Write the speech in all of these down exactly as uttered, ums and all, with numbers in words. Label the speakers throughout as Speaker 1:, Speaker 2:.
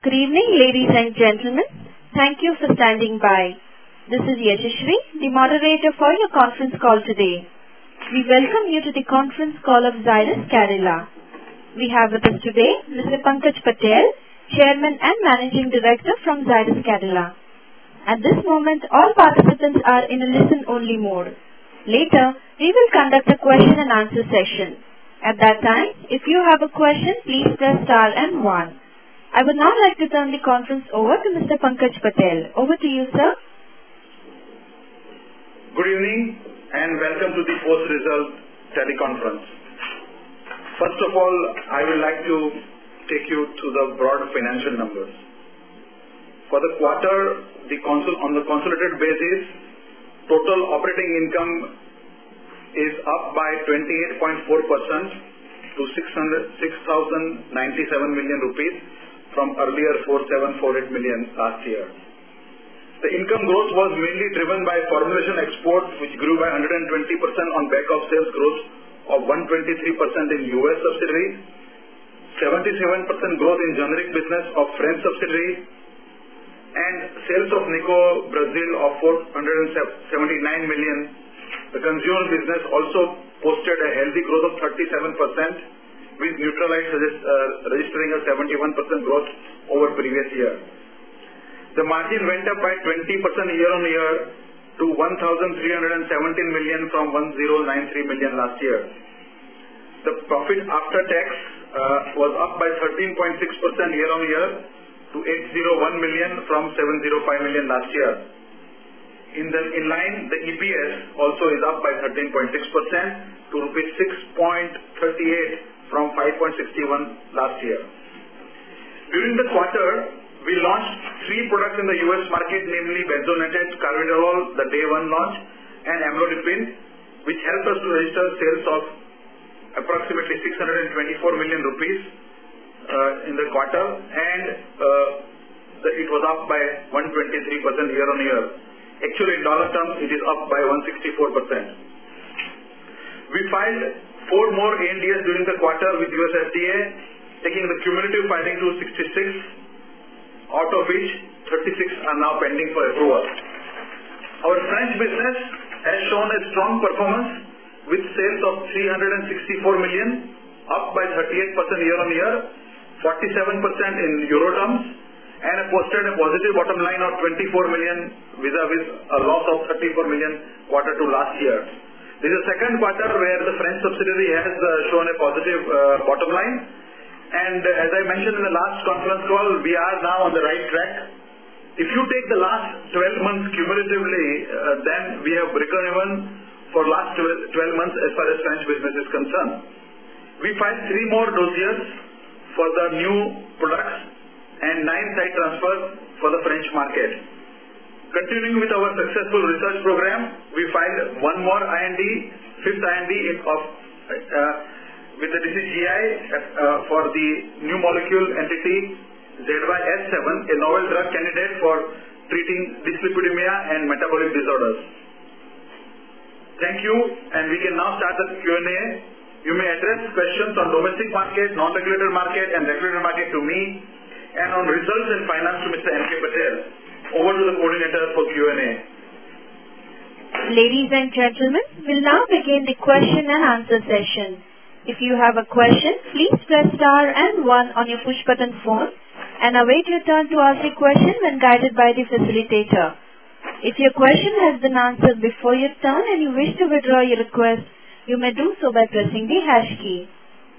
Speaker 1: Good evening, ladies and gentlemen. Thank you for standing by. This is Yashashri, the moderator for your conference call today. We welcome you to the conference call of Zydus Cadila. We have with us today Mister Pankaj Patel, Chairman and Managing Director from Zydus Cadila. At this moment, all participants are in a listen-only mode. Later, we will conduct a question and answer session. At that time, if you have a question, please press star and one. I would now like to turn the conference over to Mister Pankaj Patel. Over to you, sir.
Speaker 2: Good evening and welcome to the post-result teleconference. First of all, I would like to take you to the broad financial numbers. For the quarter, the consol- on the consolidated basis, total operating income is up by twenty-eight point four percent to six thousand ninety-seven million rupees from earlier four thousand seven hundred forty-eight million last year. The income growth was mainly driven by formulation exports, which grew by one hundred twenty percent on back of sales growth of one hundred twenty-three percent in U S subsidiaries, seventy-seven percent growth in generic business of French subsidiaries, and sales of Nico Brazil of four hundred seventy-nine million. The consumer business also posted a healthy growth of thirty-seven percent, with Neutralite uh, registering a seventy-one percent growth over previous year. The margin went up by twenty percent year on year to one thousand three hundred seventeen million from one thousand ninety-three million last year. The profit after tax uh, was up by thirteen point six percent year on year to eight hundred one million from seven hundred five million last year. In the in line, the E P S also is up by thirteen point six percent to rupees six point three eight from five point six one last year. During the quarter, we launched three products in the U S market, namely benzonatate carvedilol, the day one launch, and amlodipine, which helped us to register sales of approximately six hundred twenty-four million rupees uh, in the quarter, and uh, the, it was up by one hundred twenty-three percent year on year. Actually, in dollar terms, it is up by one hundred sixty-four percent. We filed four more A N D As during the quarter with U S F D A, taking the cumulative filing to sixty-six, out of which thirty-six are now pending for approval. Our French business has shown a strong performance with sales of three hundred sixty-four million, up by thirty-eight percent year on year, forty-seven percent in euro terms, and posted a positive bottom line of twenty-four million vis-a-vis a loss of thirty-four million quarter two last year. This is the second quarter where the French subsidiary has uh, shown a positive uh, bottom line. And uh, as I mentioned in the last conference call, we are now on the right track. If you take the last twelve months cumulatively, uh, then we have broken even for last twelve months as far as French business is concerned. We filed three more dossiers for the new products and nine site transfers for the French market. Continuing with our successful research program, we filed one more I N D, fifth I N D in, of, uh, with the D C G I uh, for the new molecule entity Z Y S seven, a novel drug candidate for treating dyslipidemia and metabolic disorders. Thank you, and we can now start the Q and A. You may address questions on domestic market, non-regulated market, and regulated market to me, and on results and finance to Mister N K Patel. Over to the coordinator for Q and A.
Speaker 1: Ladies and gentlemen, we'll now begin the question and answer session. If you have a question, please press star and one on your push button phone and await your turn to ask a question when guided by the facilitator. If your question has been answered before your turn and you wish to withdraw your request, you may do so by pressing the hash key.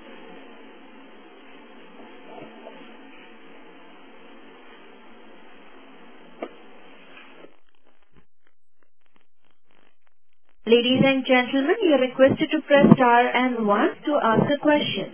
Speaker 1: Ladies and gentlemen, you are requested to press star and one to ask a question.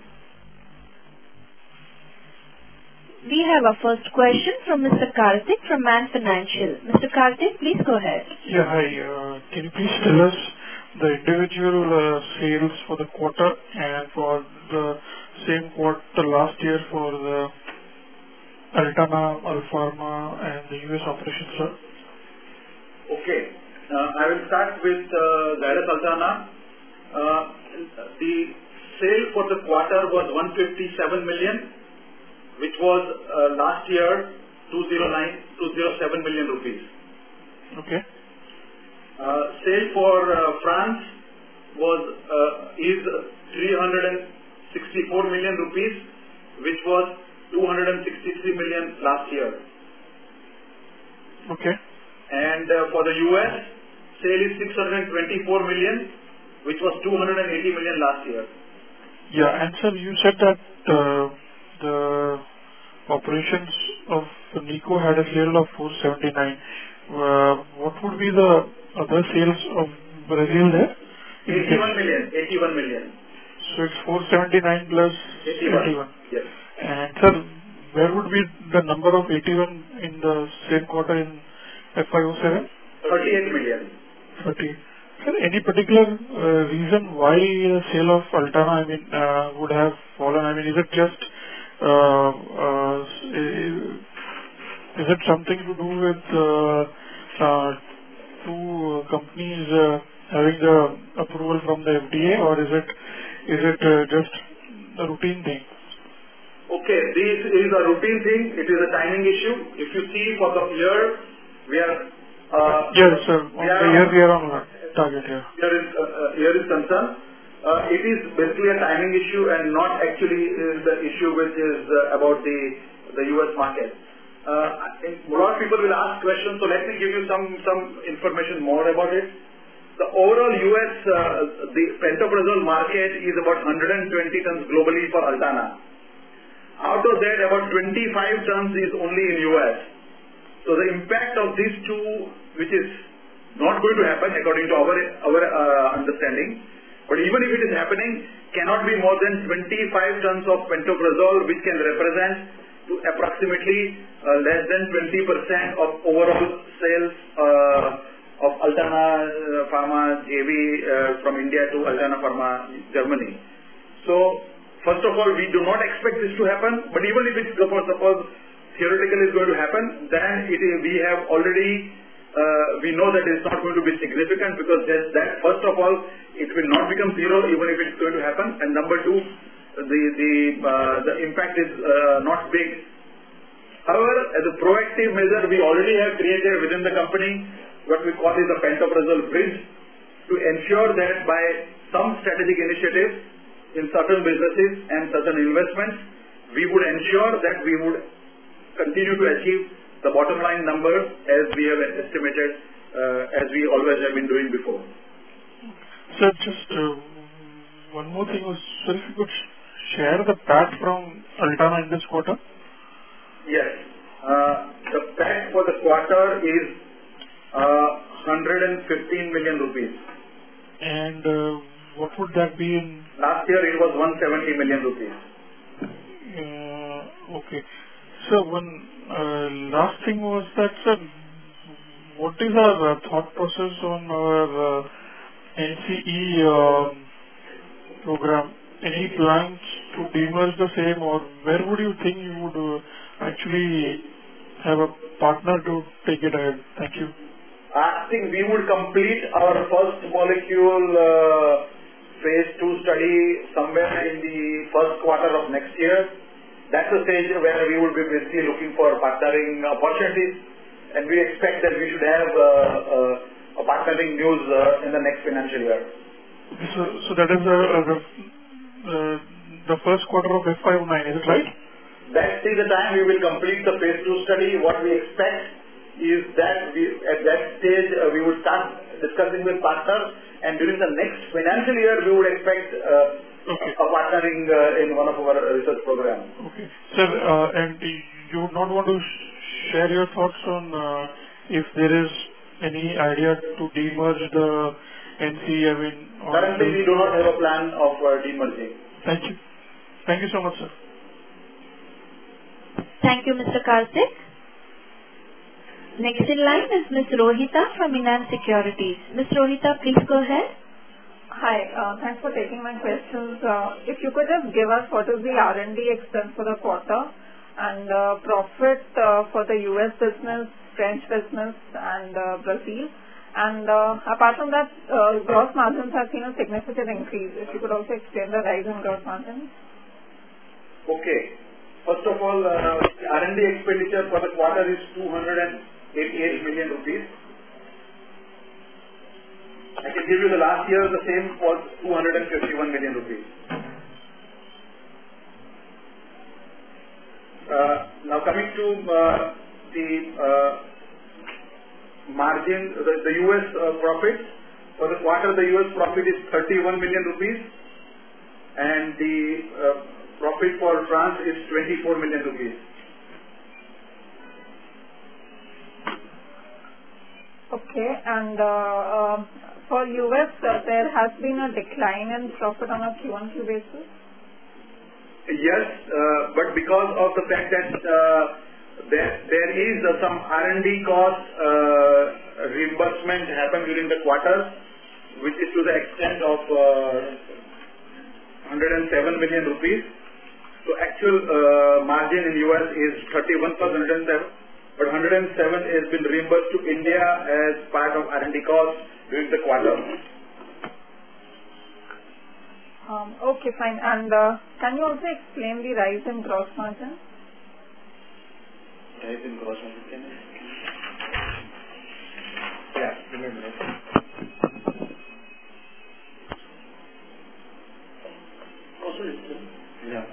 Speaker 1: We have our first question from Mister Karthik from Man Financial. Mister Karthik, please go ahead.
Speaker 3: Yeah, hi. Uh, can you please tell us the individual uh, sales for the quarter and for the same quarter last year for the Altana, Alpharma, and the U S operations, sir?
Speaker 2: Okay. Uh, I will start with uh, Zydus Altana. Uh, the sale for the quarter was one hundred fifty-seven million which was uh, last year two hundred nine, two hundred seven million rupees.
Speaker 3: Okay.
Speaker 2: Uh, sale for uh, France was uh, is three hundred sixty-four million rupees, which was two hundred sixty-three million last year.
Speaker 3: Okay.
Speaker 2: And uh, for the U S, sale is six hundred twenty-four million, which was two hundred eighty million last year.
Speaker 3: Yeah, and sir, you said that uh, the operations of Nico had a sale of four seventy-nine. Uh, what would be the other sales of Brazil there?
Speaker 2: eighty-one million. eighty-one million.
Speaker 3: So it's four seventy-nine plus
Speaker 2: eighty-one.
Speaker 3: eighty-one.
Speaker 2: Yes.
Speaker 3: And sir, where would be the number of eighty-one in the same quarter in F Y oh seven?
Speaker 2: thirty-eight million.
Speaker 3: thirty. Sir, any particular uh, reason why the sale of Altana, I mean, uh, would have fallen? I mean, is it just, uh, uh, is it something to do with uh, uh, two companies uh, having the approval from the F D A, or is it is it uh, just a routine thing?
Speaker 2: Okay, this is a routine thing. It is a timing issue. If you see for the year, we are uh,
Speaker 3: yes, sir. On
Speaker 2: we are
Speaker 3: the year we are on target here.
Speaker 2: Here is, uh, uh, here is concerned. Uh, it is basically a timing issue and not actually is the issue which is uh, about the the U S market. Uh, I think a lot of people will ask questions, so let me give you some some information more about it. The overall U S uh, the pantoprazole market is about one hundred twenty tons globally for Altana. Out of that, about twenty-five tons is only in U S. So the impact of these two, which is not going to happen according to our our uh, understanding, but even if it is happening, cannot be more than twenty-five tons of pantoprazole, which can represent to approximately uh, less than twenty percent of overall sales uh, of Altana uh, Pharma J V uh, from India to Altana Pharma Germany. So first of all, we do not expect this to happen, but even if it suppose, suppose theoretically is going to happen, then it is, we have already Uh, we know that it's not going to be significant because that, that first of all, it will not become zero even if it's going to happen. And number two, the the uh, the impact is uh, not big. However, as a proactive measure, we already have created within the company what we call is a pantoprazole bridge to ensure that by some strategic initiatives in certain businesses and certain investments, we would ensure that we would continue to achieve the bottom line numbers as we have estimated, uh, as we always have been doing before.
Speaker 3: Sir, just uh, one more thing was, sir, if you could share the P A T from Altana in this quarter?
Speaker 2: Yes. Uh, the P A T for the quarter is uh, one hundred fifteen million rupees.
Speaker 3: And uh, what would that be in?
Speaker 2: Last year it was one hundred seventy million rupees.
Speaker 3: Uh, okay. So one uh, last thing was that, sir, what is our uh, thought process on our uh, N C E uh, program? Any plans to demerge the same, or where would you think you would uh, actually have a partner to take it ahead? Thank you.
Speaker 2: I think we would complete our first molecule uh, phase two study somewhere in the first quarter of next year. That's the stage where we will be basically looking for partnering opportunities, and we expect that we should have uh, uh, a partnering news uh, in the next financial year.
Speaker 3: So, so that is the, uh, the, uh, the first quarter of F Y oh nine, is it right?
Speaker 2: That is the time we will complete the phase two study. What we expect is that we, at that stage uh, we would start discussing with partners, and during the next financial year we would expect uh, Okay. a partnering uh, in one of our research programs.
Speaker 3: Okay. Sir, uh, and you would not want to sh share your thoughts on uh, if there is any idea to demerge the N C E? I mean,
Speaker 2: currently we do not have a plan of uh, demerging.
Speaker 3: Thank you. Thank you so much, sir.
Speaker 1: Thank you, Mister Karthik. Next in line is Miz Rohita from Inam Securities. Miz Rohita, please go ahead.
Speaker 4: Hi, uh, thanks for taking my questions. Uh, if you could just give us what is the R and D expense for the quarter and uh, profit uh, for the U S business, French business and uh, Brazil. And uh, apart from that, uh, gross margins have seen a significant increase. If you could also explain the rise in gross margins.
Speaker 2: Okay. First of all, uh, the R and D expenditure for the quarter is two hundred eighty-eight million rupees. I can give you the last year, the same was two hundred fifty-one million rupees. Uh, now coming to uh, the uh, margin, the, the U S uh, profit. For the quarter, the U S profit is thirty-one million rupees and the uh, profit for France is twenty-four million rupees.
Speaker 4: Okay, and uh, uh, for U S, uh, there has been a decline in profit on a Q on Q basis?
Speaker 2: Yes, uh, but because of the fact that uh, there, there is uh, some R and D cost uh, reimbursement happened during the quarter, which is to the extent of uh, one hundred seven million rupees. So actual uh, margin in U S is thirty-one plus one hundred seven, but one hundred seven has been reimbursed to India as part of R and D costs during the quarter.
Speaker 4: Um, okay, fine. And uh, can you also explain the rise in gross margin?
Speaker 2: Rise in gross margin. Can you? Yeah, give me a minute. Also, yeah.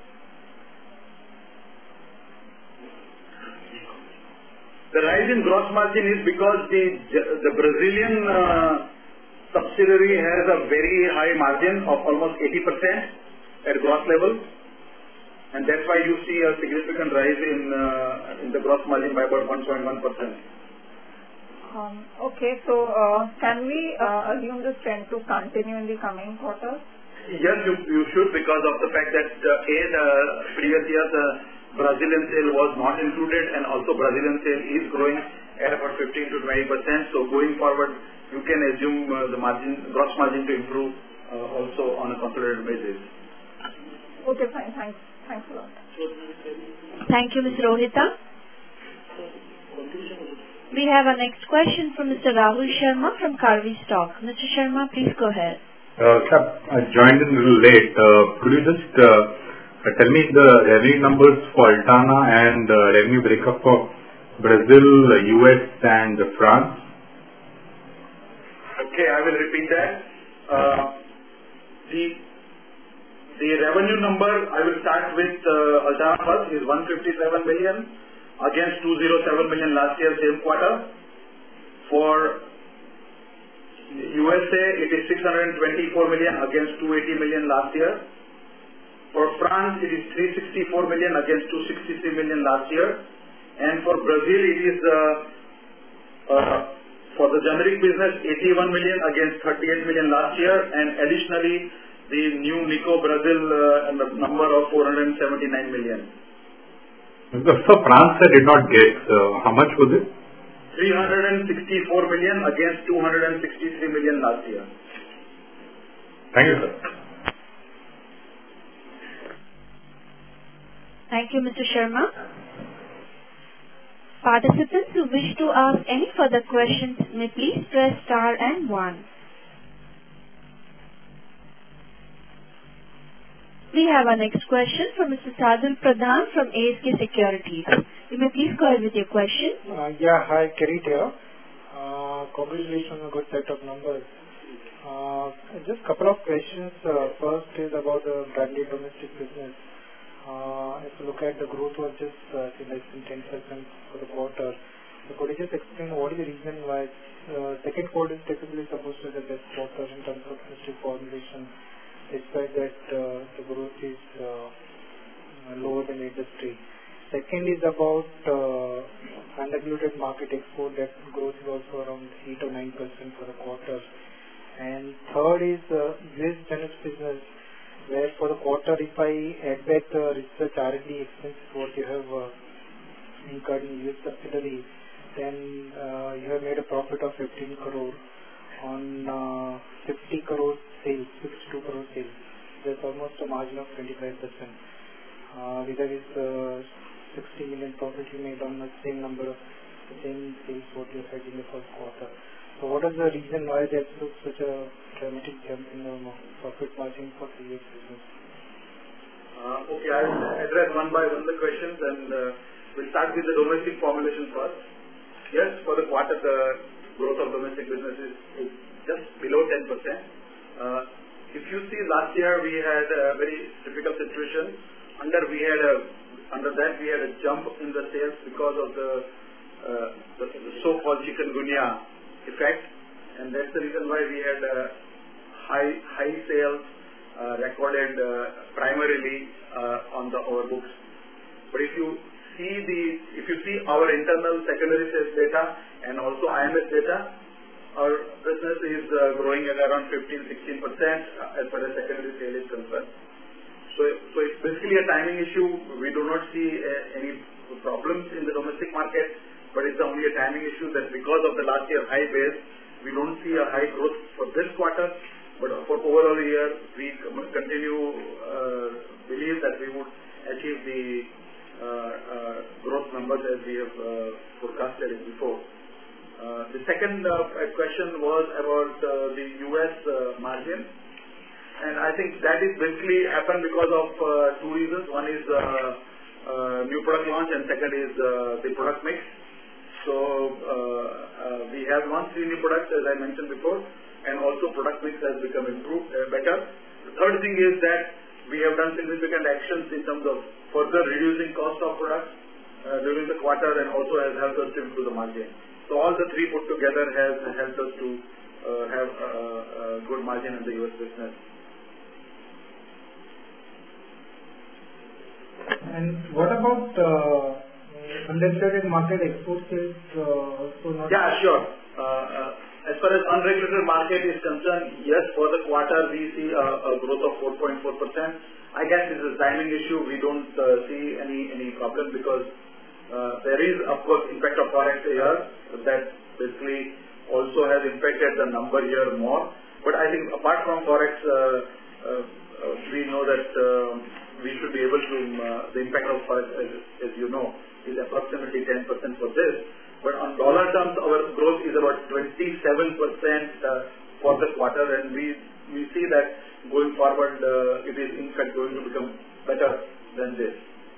Speaker 2: The rise in gross margin is because the the Brazilian uh, subsidiary has a very high margin of almost eighty percent at gross level, and that's why you see a significant rise in uh, in the gross margin by about one point one percent.
Speaker 4: Um, okay, so uh, can we uh, assume this trend to continue in the coming quarters?
Speaker 2: Yes, you, you should, because of the fact that uh, A, the previous year the Brazilian sale was not included, and also Brazilian sale is growing at about fifteen to twenty percent. So going forward, you can assume uh, the margin, gross margin to improve uh, also on a consolidated basis.
Speaker 4: Okay, fine. Thanks. Thanks a lot.
Speaker 1: Thank you, Miz Rohita. We have our next question from Mister Rahul Sharma from Karvi Stock. Mister Sharma, please go ahead.
Speaker 5: Uh, sir, I joined in a little late. Uh, could you just uh, tell me the revenue numbers for Altana and uh, revenue breakup for Brazil, U S and France?
Speaker 2: Okay, I will repeat that. Uh, the the revenue number, I will start with uh, Altana first, is one hundred fifty-seven million against two hundred seven million last year same quarter. For U S A, it is six hundred twenty-four million against two hundred eighty million last year. For France, it is three hundred sixty-four million against two hundred sixty-three million last year. And for Brazil, it is uh, uh, for the generic business eighty-one million against thirty-eight million last year. And additionally, the new Nico Brazil uh, number of four hundred seventy-nine million.
Speaker 5: So France I did not get. Uh, how much was it?
Speaker 2: three hundred sixty-four million against two hundred sixty-three million last year.
Speaker 5: Thank you, sir.
Speaker 1: Thank you, Mister Sharma. Participants who wish to ask any further questions may please press star and one. We have our next question from Mister Sadul Pradhan from A S K Securities. You may please go ahead with your question.
Speaker 6: Uh, yeah, hi, Kirit here. Uh, congratulations on a good set of numbers. Uh, just a couple of questions. Uh, first is about the branded domestic business. Uh, if you look at the growth was just uh, less than ten percent for the quarter. So could you just explain what is the reason why uh, second quarter is typically supposed to be the best quarter in terms of domestic formulation, despite that uh, the growth is uh, lower than the industry. Second is about uh, unregulated market export, that growth is also around eight or nine percent for the quarter. And third is uh, U S generics business, where for the quarter, if I add back the research R and D expenses what you have uh, incurred in U S subsidiary, then uh, you have made a profit of fifteen crore on uh, fifty crore sales, sixty-two crore sales. That's almost a margin of twenty-five percent. Uh, with that is uh, sixty million profit you made on the same number of same sales what you had in the first quarter. So what is the reason why there's such a dramatic jump in the profit margin for the U S business?
Speaker 2: Uh, okay, I will address one by one the questions, and uh, we'll start with the domestic formulation first. Yes, for the quarter, the growth of domestic business is, is just below ten percent. Uh, if you see last year, we had a very difficult situation. Under we had a under that we had a jump in the sales because of the, uh, the, the so-called chikungunya effect, and that's the reason why we had uh, high high sales uh, recorded uh, primarily uh, on the our books. But if you see the if you see our internal secondary sales data and also I M S data, our business is uh, growing at around fifteen to sixteen percent as far as secondary sale is concerned. So, so it's basically a timing issue. We do not see uh, any problems in the domestic market, but it's only a timing issue that because of the last year high base, we don't see a high growth for this quarter. But for overall year, we continue uh, believe that we would achieve the uh, uh, growth numbers as we have uh, forecasted it before. Uh, the second uh, question was about uh, the U S uh, margin. And I think that is basically happened because of uh, two reasons. One is uh, uh, new product launch, and second is uh, the product mix. So uh, uh, we have launched three new products, as I mentioned before, and also product mix has become improved, uh, better. The third thing is that we have done significant actions in terms of further reducing cost of products uh, during the quarter, and also has helped us to improve the margin. So all the three put together has helped us to uh, have a, a good margin in the U S business.
Speaker 6: And what about uh, unregulated market export sales uh, also not?
Speaker 2: Yeah, sure. Uh, uh, as far as unregulated market is concerned, yes, for the quarter we see a, a growth of four point four percent. I guess it's a timing issue. We don't uh, see any any problem because uh, there is, of course, impact of forex here that basically also has impacted the number here more. But I think apart from forex, uh, uh, uh, we know that uh, we should be able to, uh, the impact of forex, as, as you know, is approximately ten percent for this. But on dollar terms, our growth is about twenty-seven percent uh, for the quarter, and we we see that going forward, uh, it is in fact going to become better than this.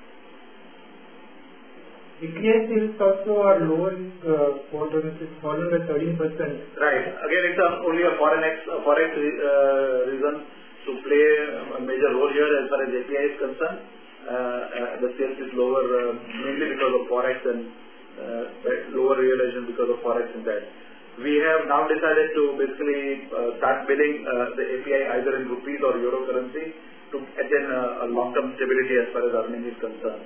Speaker 6: A P I sales also are lower in uh, quarter, it is fallen by thirteen percent.
Speaker 2: Right. Again, it's a, only a foreign ex, a forex uh, reason to play a major role here as far as A P I is concerned. Uh, uh, the sales is lower uh, mainly because of forex and uh, lower realization because of forex in that. We have now decided to basically uh, start billing uh, the A P I either in rupees or euro currency to attain uh, a long-term stability as far as earning is concerned.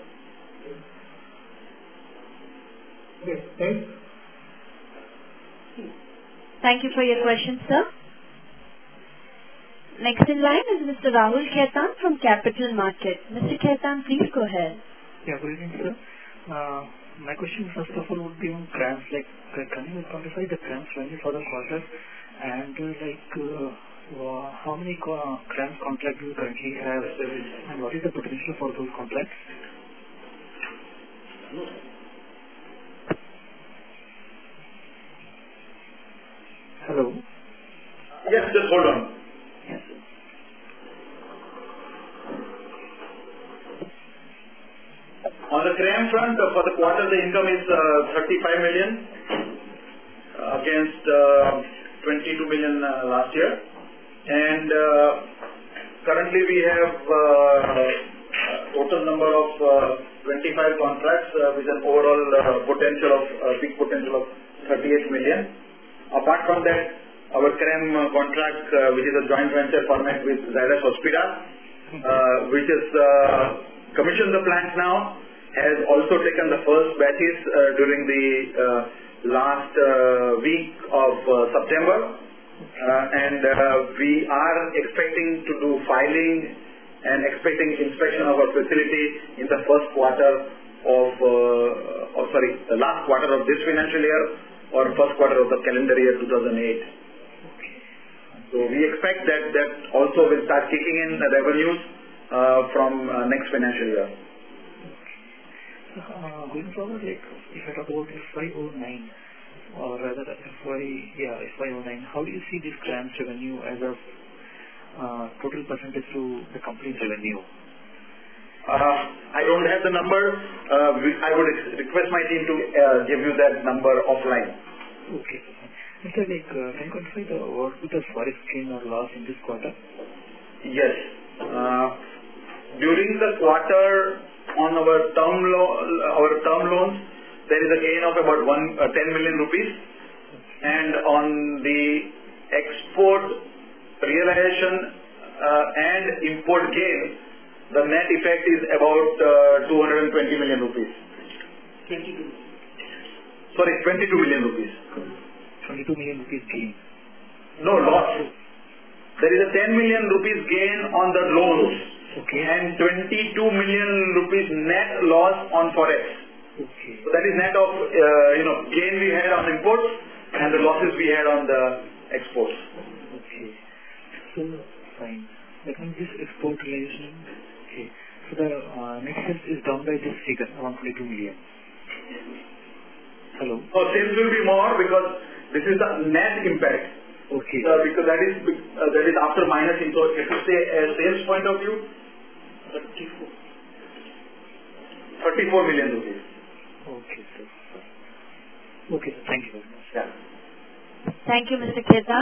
Speaker 6: Okay, thanks.
Speaker 1: Thank you for your question, sir. Next in line is Mister Rahul Khaitan from Capital Market. Mister Khaitan, please go ahead.
Speaker 7: Yeah, good evening, sir. Uh, my question first of all would be on CRAMS. Like, can you quantify the CRAMS revenue for the quarter, and uh, like uh, uh, how many uh, CRAMS contracts do you currently have, and what is the potential for those contracts? Hello.
Speaker 2: Yes, just hold on.
Speaker 7: Yes.
Speaker 2: On the CRAM front, uh, for the quarter, the income is uh, thirty-five million uh, against uh, twenty-two million uh, last year. And uh, currently we have uh, total number of uh, twenty-five contracts uh, with an overall uh, potential of, uh, big potential of thirty-eight million. Apart from that, our CRAM uh, contract, uh, which is a joint venture format with Zydus Hospira, uh, which is uh, commissioned the plant now, has also taken the first batches uh, during the uh, last uh, week of uh, September, uh, and uh, we are expecting to do filing and expecting inspection of our facility in the first quarter of, uh, oh, sorry, the last quarter of this financial year or first quarter of the calendar year two thousand eight. So we expect that that also will start kicking in the revenues uh, from uh, next financial year.
Speaker 7: Uh, going forward, like if I talk about F Y oh nine, or rather F Y, yeah, F Y oh nine, how do you see this CRAMS revenue as a uh, total percentage to the company's revenue?
Speaker 2: Uh, I don't have the number. Uh, I would request my team to uh, give you that number offline.
Speaker 7: Okay. Mister Like, uh, can you quantify the what would the forex gain or loss in this quarter?
Speaker 2: Yes. Uh, during the quarter on our term lo- our term loans, there is a gain of about one uh, ten million rupees, and on the export realization uh, and import gain, the net effect is about uh, two hundred twenty million rupees.
Speaker 7: twenty-two.
Speaker 2: Sorry, twenty-two million rupees.
Speaker 7: twenty-two million rupees gain.
Speaker 2: No, loss. There is a ten million rupees gain on the loans.
Speaker 7: Okay.
Speaker 2: And twenty-two million rupees net loss on forex.
Speaker 7: Okay.
Speaker 2: So that is net of uh, you know gain we had on imports and the losses we had on the exports.
Speaker 7: Okay. So fine. That means this export realization. Okay. So the uh, net sales is down by this figure around twenty-two million. Hello.
Speaker 2: So sales will be more because this is the net impact.
Speaker 7: Okay.
Speaker 2: Uh, because that is uh, that is after minusing. So if you say a sales point of view,
Speaker 7: thirty-four.
Speaker 2: thirty-four million rupees.
Speaker 7: Okay, sir. Okay, sir. Thank you very much.
Speaker 2: Yeah.
Speaker 1: Thank you, Mister Ketan.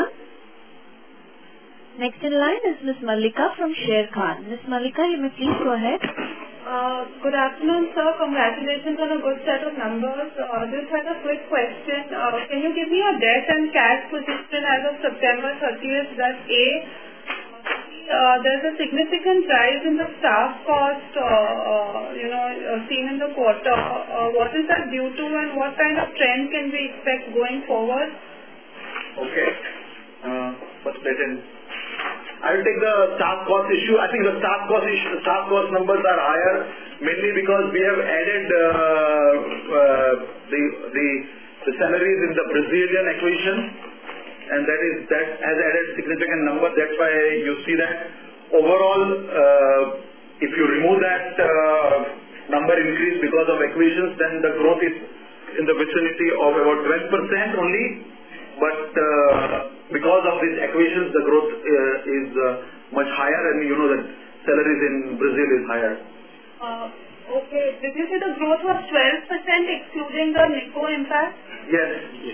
Speaker 1: Next in line is Miss Mallika from Sher Khan. Miss Mallika, you may please go ahead.
Speaker 4: Uh, good afternoon, sir. Congratulations on a good set of numbers. Uh, just had a quick question. Uh, can you give me a debt and cash position as of September thirtieth? That's A. Uh, there's a significant rise in the staff cost, uh, uh, you know, uh, seen in the quarter. Uh, what is that due to, and what kind of trend can we expect going forward?
Speaker 2: Okay. Uh, first let in. I will take the staff cost issue. I think the staff cost issue, staff cost numbers are higher mainly because we have added uh, uh, the the the salaries in the Brazilian acquisition, and that is that has added significant number. That's why you see that overall, uh, if you remove that uh, number increase because of acquisitions, then the growth is in the vicinity of about twelve percent only. But uh, because of these acquisitions, the growth uh, is uh, much higher, and you know that salaries in Brazil is higher.
Speaker 4: Uh, okay. Did you say the growth was twelve percent excluding the Nico impact?
Speaker 2: Yes.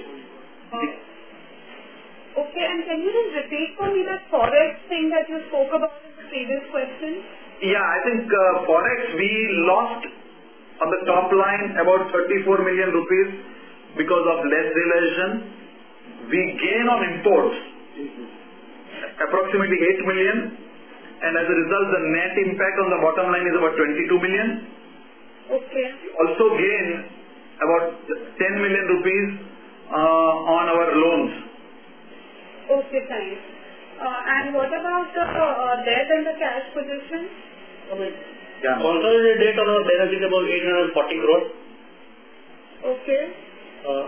Speaker 4: Uh, okay, and can you just repeat for me that forex thing that you spoke about in the previous question?
Speaker 2: Yeah, I think uh, forex we lost on the top line about thirty-four million rupees because of less realization. We gain on imports approximately eight million, and as a result the net impact on the bottom line is about twenty-two million.
Speaker 4: Okay.
Speaker 2: Also gain about ten million rupees uh, on our loans.
Speaker 4: Okay, fine. Uh, and what about the uh, debt and the cash position?
Speaker 2: Yeah.
Speaker 8: Consolidated debt on our balance sheet about eight hundred forty crores.
Speaker 4: Okay.
Speaker 8: Uh,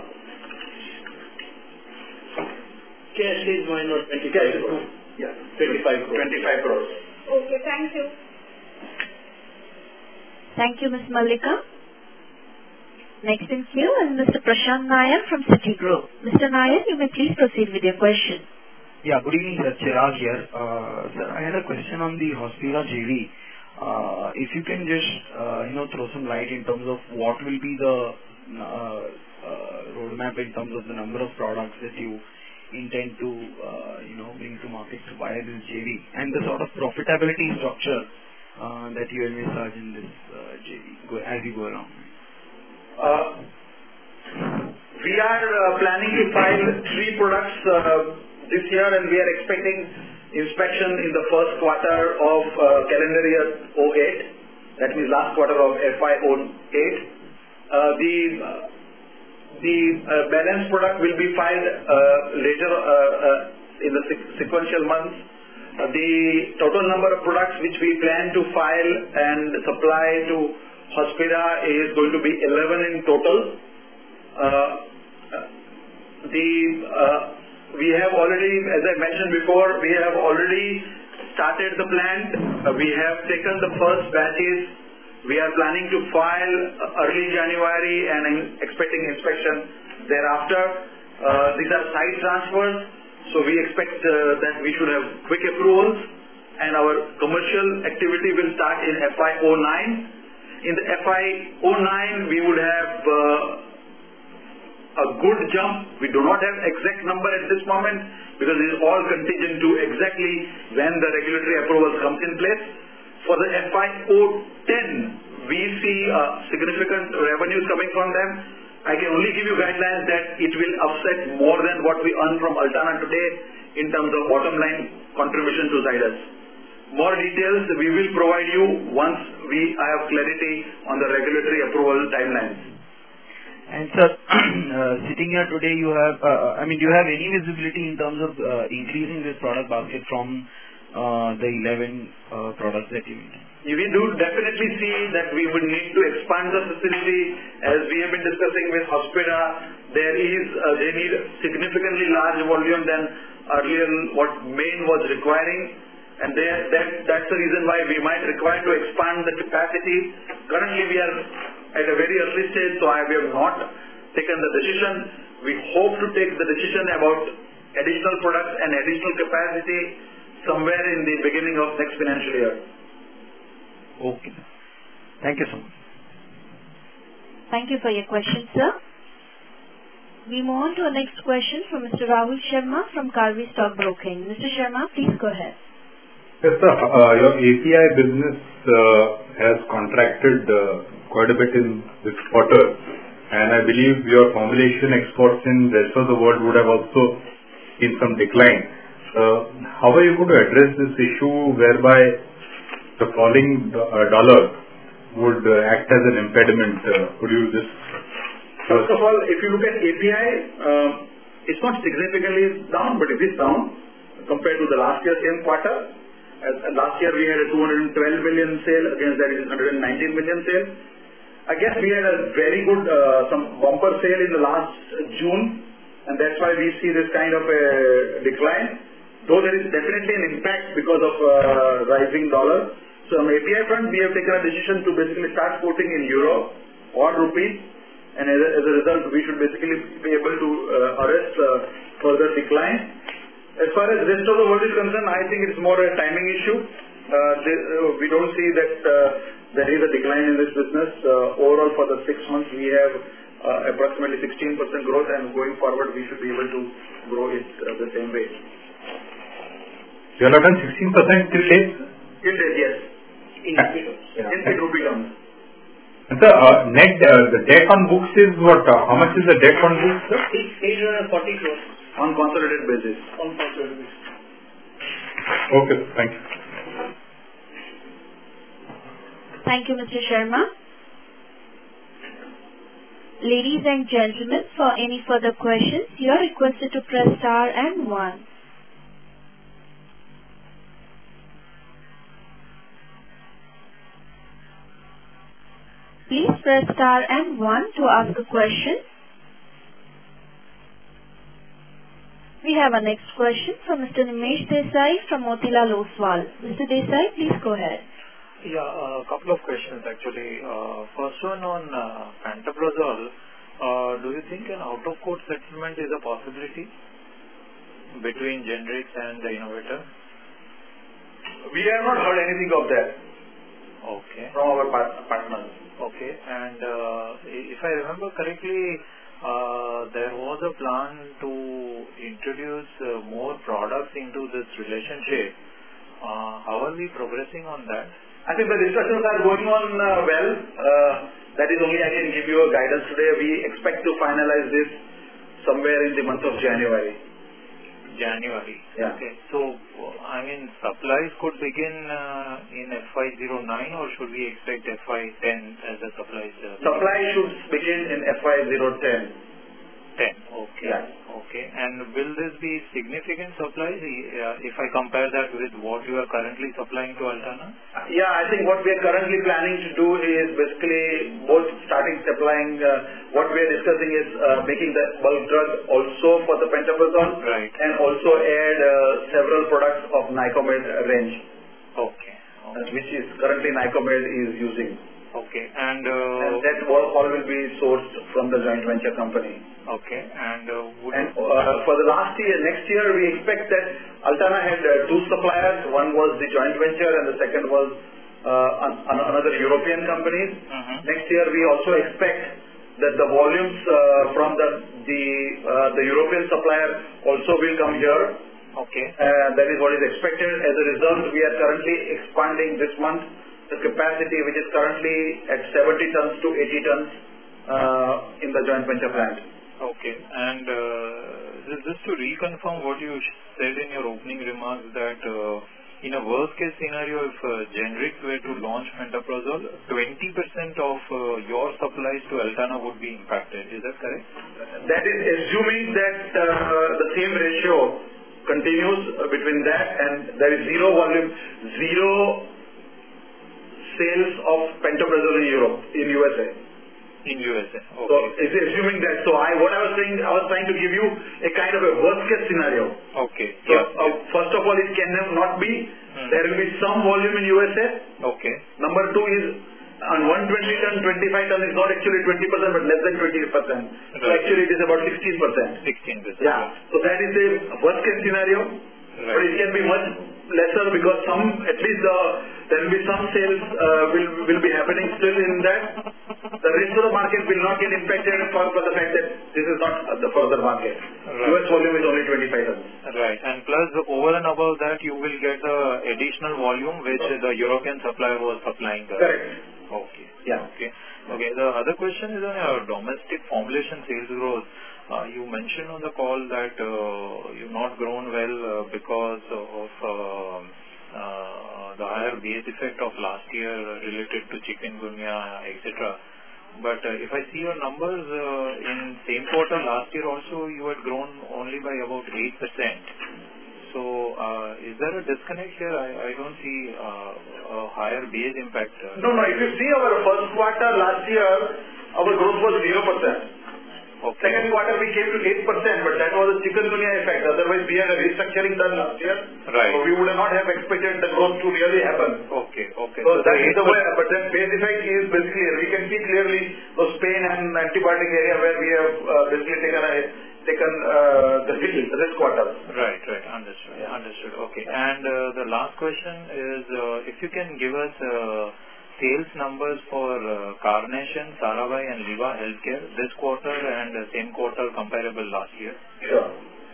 Speaker 8: Cash is minus twenty-five crores.
Speaker 2: Yeah.
Speaker 8: twenty-five crores.
Speaker 2: twenty-five crores.
Speaker 4: Okay, thank you.
Speaker 1: Thank you, Miss Mallika. Next in queue is Mister Prashant Nair from Citigroup. Mister Nair, you may please proceed with your question.
Speaker 9: Yeah, good evening, sir. Chirag here. Uh, sir, I had a question on the Hospira J V. Uh, if you can just, uh, you know, throw some light in terms of what will be the uh, uh, roadmap in terms of the number of products that you intend to, uh, you know, bring to market via this J V, and the sort of profitability structure uh, that you envisage in this uh, J V go, as you go along.
Speaker 2: Uh, we are uh, planning to file three products uh, this year, and we are expecting inspection in the first quarter of uh, calendar year oh eight. That means last quarter of F Y oh eight. Uh, the uh, The uh, balance product will be filed uh, later uh, uh, in the sequential months. Uh, the total number of products which we plan to file and supply to Hospira is going to be eleven in total. Uh, the uh, we have already, as I mentioned before, we have already started the plant. Uh, we have taken the first batches. We are planning to file early January and expecting inspection thereafter. Uh, these are site transfers, so we expect uh, that we should have quick approvals. and our commercial activity will start in F Y oh nine. In the F Y oh nine, we would have uh, a good jump. We do not have exact number at this moment because it is all contingent to exactly when the regulatory approval comes in place. For the F Y oh ten, we see uh, significant revenues coming from them. I can only give you guidelines that it will offset more than what we earn from Altana today in terms of bottom line contribution to Zydus. More details we will provide you once we have clarity on the regulatory approval timelines.
Speaker 9: And sir, uh, sitting here today, you have, uh, I mean, do you have any visibility in terms of uh, increasing this product basket from uh, the eleven uh, products that you need?
Speaker 2: We do definitely see that we would need to expand the facility. As we have been discussing with Hospira, there is, uh, they need significantly large volume than earlier what Maine was requiring. And there, that, that's the reason why we might require to expand the capacity. Currently we are at a very early stage, so I, we have not taken the decision. We hope to take the decision about additional products and additional capacity somewhere in the beginning of next financial year.
Speaker 9: Okay. Thank you so much.
Speaker 1: Thank you for your question, sir. We move on to our next question from Mister Rahul Sharma from Karvi Stock Broking. Mister Sharma, please go ahead.
Speaker 5: Yes, sir. Uh, your A P I business uh, has contracted uh, quite a bit in this quarter, and I believe your formulation exports in the rest of the world would have also seen some decline. Uh, how are you going to address this issue whereby the falling uh, dollar would uh, act as an impediment? Uh, could you just...
Speaker 2: First of all, if you look at A P I, uh, it's not significantly down, but it is down compared to the last year same quarter. As, uh, last year we had a two hundred twelve million sale, against that is one hundred nineteen million sale. I guess we had a very good, uh, some bumper sale in the last June, and that's why we see this kind of a decline. Though there is definitely an impact because of uh, rising dollar. So on A P I front, we have taken a decision to basically start quoting in euro or rupees, and as a, as a result, we should basically be able to uh, arrest uh, further decline. As far as rest of the world is concerned, I think it's more a timing issue. Uh, they, uh, we don't see that uh, there is a decline in this business. Uh, overall, for the six months, we have uh, approximately sixteen percent growth, and going forward, we should be able to grow it uh, the same way.
Speaker 5: You have done sixteen percent till date?
Speaker 2: Till date, yes. In
Speaker 5: Yeah.
Speaker 2: in rupee terms.
Speaker 5: And sir, uh, net, uh, the debt on books is what? Uh, how much is the debt on books, sir?
Speaker 8: eight hundred forty crores
Speaker 2: On consolidated basis.
Speaker 8: on consolidated basis.
Speaker 5: Okay, thank you.
Speaker 1: Thank you, Mister Sharma. Ladies and gentlemen, for any further questions, you are requested to press star and one. Please press star and one to ask a question. We have our next question from Mister Nimesh Desai from Motilal Oswal. Mister Desai, please go ahead.
Speaker 6: Yeah, a couple of questions actually. Uh, first one on uh, pantoprazole. Uh, do you think an out-of-court settlement is a possibility between generics and the innovator?
Speaker 2: We have not heard anything of that.
Speaker 6: Okay.
Speaker 2: From our part partners.
Speaker 6: Okay, and uh, if I remember correctly, uh, there was a plan to introduce uh, more products into this relationship. Uh, how are we progressing on that?
Speaker 2: I think the discussions are going on uh, well. Uh, that is only I can give you a guidance today. We expect to finalize this somewhere in the month of January.
Speaker 6: January.
Speaker 2: Yeah.
Speaker 6: Okay. So, I mean, supplies could begin uh, in F Y oh nine, or should we expect F Y ten as the supplies? Uh,
Speaker 2: Supply should begin in F Y oh ten.
Speaker 6: ten. Okay.
Speaker 2: Yeah.
Speaker 6: Okay. And will this be significant supplies uh, if I compare that with what you are currently supplying to Altana?
Speaker 2: Yeah, I think what we are currently planning to do is basically both starting supplying, uh, what we are discussing is uh, making the bulk drug also for the pantoprazole,
Speaker 6: Right.
Speaker 2: and also add uh, several products of Nycomed range,
Speaker 6: Okay.
Speaker 2: uh, which is currently Nycomed is using.
Speaker 10: Okay. And, uh,
Speaker 2: and that all, all will be sourced from the joint venture company.
Speaker 10: Okay. And, uh, would
Speaker 2: and uh, for the last year, next year, we expect that Altana had uh, two suppliers. One was the joint venture and the second was uh, an, an, another European company.
Speaker 10: uh-huh.
Speaker 2: Next year, we also expect that the volumes uh, from the the, uh, the European supplier also will come here.
Speaker 10: Okay.
Speaker 2: Uh, that is what is expected. As a result, we are currently expanding this month the capacity, which is currently at seventy tons to eighty tons uh, in the joint venture plant.
Speaker 10: Okay. And uh, just, just to reconfirm what you said in your opening remarks, that uh, in a worst case scenario, if uh, generics were to launch Pantoprazole, twenty percent of uh, your supplies to Altana would be impacted. Is that correct?
Speaker 2: That is assuming that uh, the same ratio continues between that and there is zero volume, zero sales of Pantoprazole in Europe, in U S A.
Speaker 10: In U S A. Okay.
Speaker 2: So it's assuming that. So I, what I was saying, I was trying to give you a kind of a worst case scenario.
Speaker 10: Okay.
Speaker 2: So
Speaker 10: yeah,
Speaker 2: uh,
Speaker 10: yeah.
Speaker 2: first of all, it can not be. Hmm. There will be some volume in U S A.
Speaker 10: Okay.
Speaker 2: Number two is on one hundred twenty ton, twenty-five ton is not actually twenty percent, but less than twenty percent. Right. So actually it is about sixteen percent.
Speaker 10: sixteen percent.
Speaker 2: Yeah. yeah. So that is the worst case scenario. Right. But it can be much lesser because some, at least the, there will be some sales uh, will will be happening still in that. The rest of the market will not get impacted for, for the fact that this is not the further market. Right. U S volume is only twenty-five tons.
Speaker 10: Right. And plus, over and above that, you will get the additional volume which okay. the European supplier was supplying. The
Speaker 2: Correct.
Speaker 10: Okay.
Speaker 2: Yeah.
Speaker 10: Okay. Okay. The other question is on your domestic formulation sales growth. Uh, you mentioned on the call that uh, you've not grown well uh, because of uh, uh, the higher base effect of last year related to chikungunya, et cetera. But uh, if I see your numbers uh, in same quarter last year also, you had grown only by about eight percent. So uh, is there a disconnect here? I, I don't see uh, a higher base impact. Uh,
Speaker 2: no, no. If you see our first quarter last year, our growth was zero percent. Okay. Second quarter we came to eight percent, but that was a chikungunya effect. Otherwise, we had a restructuring done last year.
Speaker 10: Right.
Speaker 2: So we would not have expected the growth to really happen.
Speaker 10: Okay. Okay.
Speaker 2: So, so that is the way. But that base effect is basically, we can see clearly those pain and antibiotic area where we have uh, basically taken a, taken uh, the hit this quarter.
Speaker 10: Right. Right. Understood. Yeah. Understood. Okay. And uh, the last question is, uh, if you can give us Uh, sales numbers for uh, Carnation, Sarabhai and Liva Healthcare this quarter and uh, same quarter comparable last year.
Speaker 2: Sure.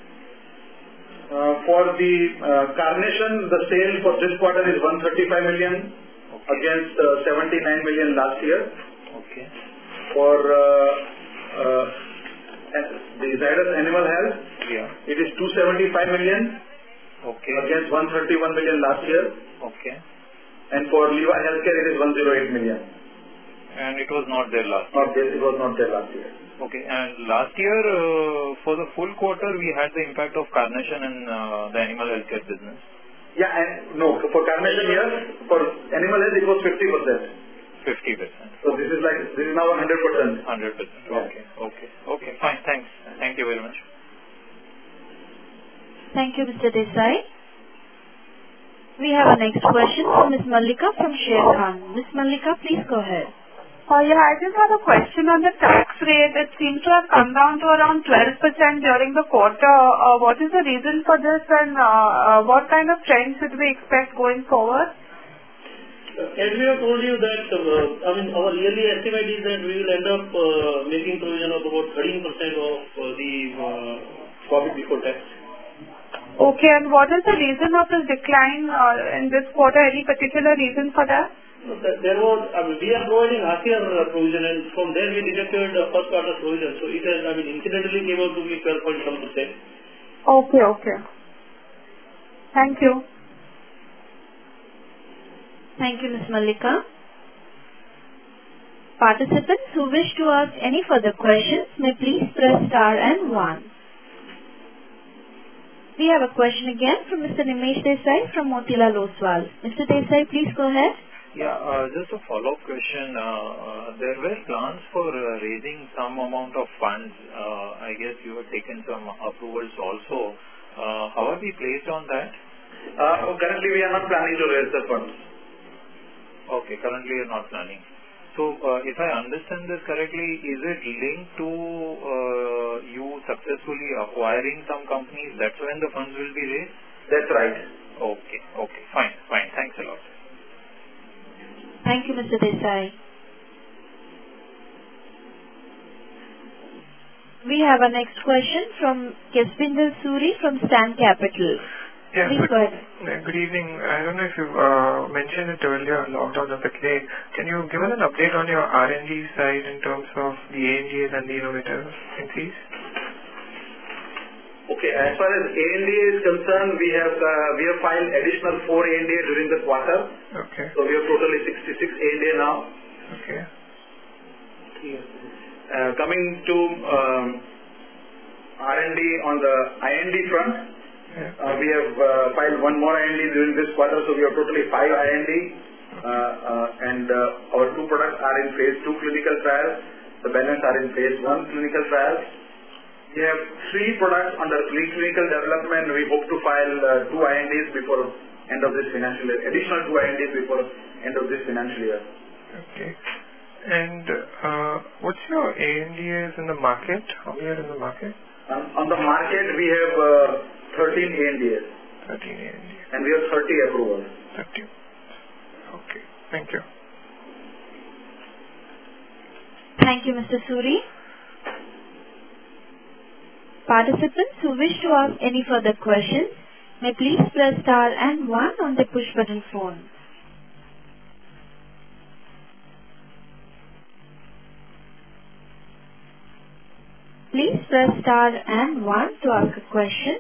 Speaker 2: Uh, for the uh, Carnation, the sale for this quarter is one hundred thirty-five million okay. against uh, seventy-nine million last year.
Speaker 10: Okay.
Speaker 2: For uh, uh, the Zydus Animal Health,
Speaker 10: yeah.
Speaker 2: it is two hundred seventy-five million
Speaker 10: okay.
Speaker 2: against one hundred thirty-one million last year.
Speaker 10: Okay.
Speaker 2: And for Liva Healthcare, it is one hundred eight million.
Speaker 10: And it was not there last year?
Speaker 2: Not there, it was not there last year.
Speaker 10: Okay. And last year, uh, for the full quarter, we had the impact of Carnation in uh, the animal healthcare business?
Speaker 2: Yeah, and no, for Carnation, yes. For animal health, it was fifty percent.
Speaker 10: fifty percent.
Speaker 2: So this is like, this is now one hundred percent.
Speaker 10: one hundred percent. Yeah. Okay. Okay. Okay. Fine. Thanks. Thank you very much.
Speaker 1: Thank you, Mister Desai. We have a next question from Miz Mallika from Sharekhan. Miz Mallika, please go ahead.
Speaker 11: Uh, yeah, I just have a question on the tax rate. It seems to have come down to around twelve percent during the quarter. Uh, what is the reason for this and uh, uh, what kind of trend should we expect going forward?
Speaker 8: As we have told you that, uh, I mean, our yearly estimate is that we will end up uh, making provision of about thirteen percent of uh, the uh, profit before tax.
Speaker 11: Okay, and what is the reason of this decline uh, in this quarter? Any particular reason for that?
Speaker 8: There was, I mean, we are providing half year provision and from there we deducted uh, first quarter provision. So it has, I mean, incidentally came out to be twelve point one percent.
Speaker 11: Okay, okay. Thank you.
Speaker 1: Thank you, Miz Mallika. Participants who wish to ask any further questions may please press star and one. We have a question again from Mister Nimesh Desai from Motilal Oswal. Mister Desai, please go ahead.
Speaker 10: Yeah, uh, just a follow-up question. Uh, uh, there were plans for uh, raising some amount of funds. Uh, I guess you have taken some approvals also. Uh, how are we placed on that?
Speaker 2: Uh, currently, we are not planning to raise the funds.
Speaker 10: Okay, currently you are not planning. So, uh, if I understand this correctly, is it linked to uh, you successfully acquiring some companies? That's when the funds will be raised?
Speaker 2: That's right.
Speaker 10: Okay, okay, fine, fine. Thanks a lot.
Speaker 1: Thank you, Mister Desai. We have our next question from Kespinder Suri from Stan Capital.
Speaker 12: Yes.
Speaker 1: Please go ahead.
Speaker 12: Good evening. I don't know if you uh, mentioned it earlier, logged on a bit late. Can you give us an update on your R and D side in terms of the A N D As and the innovative entities?
Speaker 2: Okay, as far as A N D A is concerned, we have uh, we have filed additional four A N D A during the quarter.
Speaker 12: Okay.
Speaker 2: So we have totally sixty-six A N D A now.
Speaker 12: Okay.
Speaker 2: Uh, coming to um, R and D on the I N D front,
Speaker 12: yeah.
Speaker 2: uh, we have uh, filed one more I N D during this quarter, so we have totally five I N D, uh, uh, and uh, our two products are in phase two clinical trials. The balance are in phase one clinical trials. We have three products under preclinical development. We hope to file uh, two I N Ds before end of this financial year. Additional two I N Ds before end of this financial year.
Speaker 12: Okay. And uh, what's your A N D As in the market? How many are in the market?
Speaker 2: Um, on the market, we have uh, thirteen A N D As.
Speaker 12: thirteen A N D As.
Speaker 2: And we have thirty approvals.
Speaker 12: thirty. Okay. Thank you.
Speaker 1: Thank you, Mister Suri. Participants who wish to ask any further questions may please press star and one on the push button phone. Please press star and one to ask a question.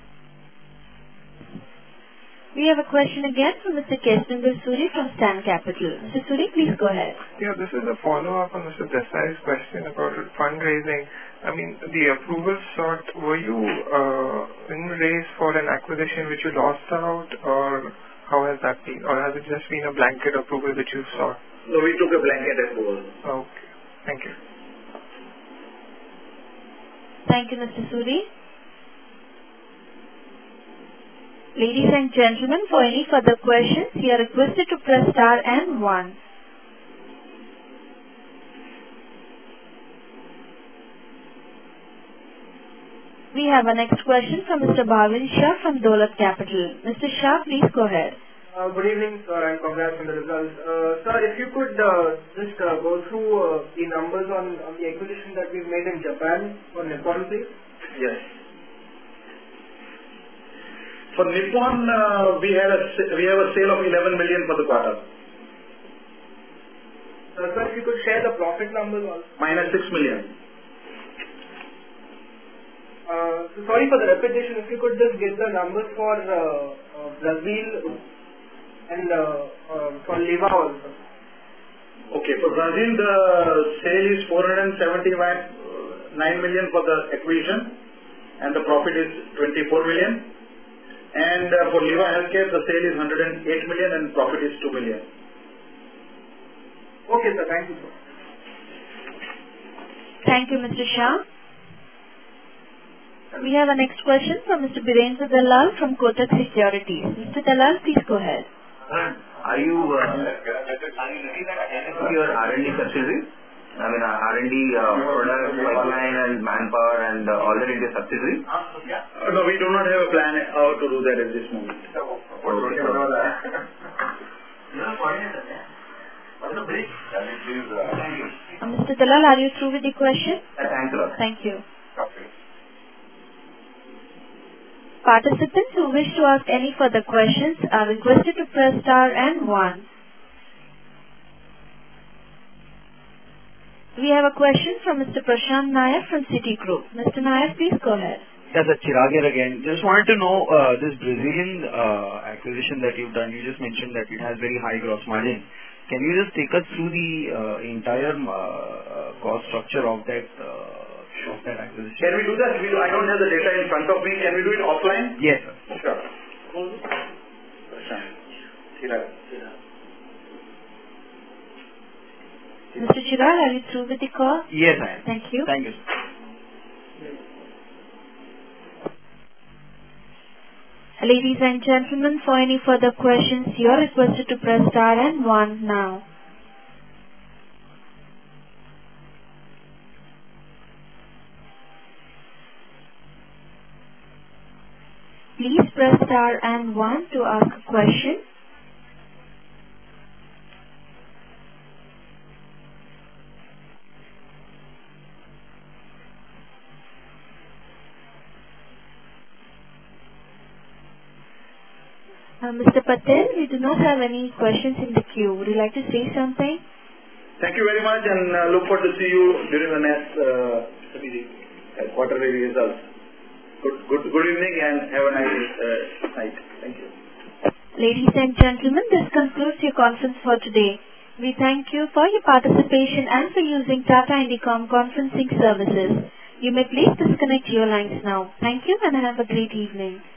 Speaker 1: We have a question again from Mister Kespinder Suri from Stan Capital. Mister Suri, please go ahead.
Speaker 12: Yeah, this is a follow-up on Mister Desai's question about fundraising. I mean, the approval sought, were you uh, in race for an acquisition which you lost out, or how has that been? Or has it just been a blanket approval which you sought?
Speaker 2: No, we took a blanket approval.
Speaker 12: Okay. Thank you.
Speaker 1: Thank you, Mister Suri. Ladies and gentlemen, for any further questions, you are requested to press star and one. We have a next question from Mister Bhavin Shah from Dolat Capital. Mister Shah, please go ahead.
Speaker 13: Uh, good evening, sir, and congrats on the results. Uh, sir, if you could uh, just uh, go through uh, the numbers on, on the acquisition that we've made in Japan for Nippon, please.
Speaker 2: Yes. For Nippon, uh, we had a we have a sale of eleven million for the quarter.
Speaker 13: Uh, sir, if you could share the profit numbers also.
Speaker 2: Minus six million.
Speaker 13: Uh, so sorry for the repetition. If you could just get the numbers for uh, uh, Brazil and uh, uh, for Liva also.
Speaker 2: Okay, for Brazil the sale is four hundred seventy-nine million for the acquisition, and the profit is twenty-four million. And uh, for Liva Healthcare, the sale is one hundred eight million and profit is two million.
Speaker 13: Okay, sir. Thank you, sir.
Speaker 1: Thank you, Mister Shah. We have a next question from Mister Birendra Dalal from Kotak Securities. Mister Dalal, please go ahead.
Speaker 14: Are you uh, are you looking at your R and D subsidiary? I mean, uh, R and D uh, product pipeline and manpower and uh, all that in the subsidiary?
Speaker 2: Uh, no, we do not have a plan how to do that at this moment.
Speaker 1: Uh, Mister Dalal, are you through with the question?
Speaker 14: Uh, thanks a lot.
Speaker 1: Thank you. Participants who wish to ask any further questions are requested to press star and one. We have a question from Mister Prashant Nair from Citigroup. Mister Nair, please go ahead.
Speaker 9: Yes, that's Chirag here again. Just wanted to know uh, this Brazilian uh, acquisition that you've done. You just mentioned that it has very high gross margin. Can you just take us through the uh, entire uh, cost structure of that uh, of that acquisition?
Speaker 2: Can we do that? We do, I don't have the data in front of me. Can we do it offline?
Speaker 9: Yes, sir.
Speaker 2: Sure. Prashant. Chirag.
Speaker 1: Mister Chirag, are you through with the call?
Speaker 9: Yes, I am.
Speaker 1: Thank you.
Speaker 9: Thank you, sir.
Speaker 1: Ladies and gentlemen, for any further questions, you are requested to press star and one now. please press star and one to ask a question. Uh, Mister Patel, we do not have any questions in the queue. Would you like to say something?
Speaker 2: Thank you very much, and uh, look forward to see you during the next uh, quarterly results. Good, good, good evening, and have a nice uh, night. Thank you.
Speaker 1: Ladies and gentlemen, this concludes your conference for today. We thank you for your participation and for using Tata Indicom conferencing services. You may please disconnect your lines now. Thank you and have a great evening.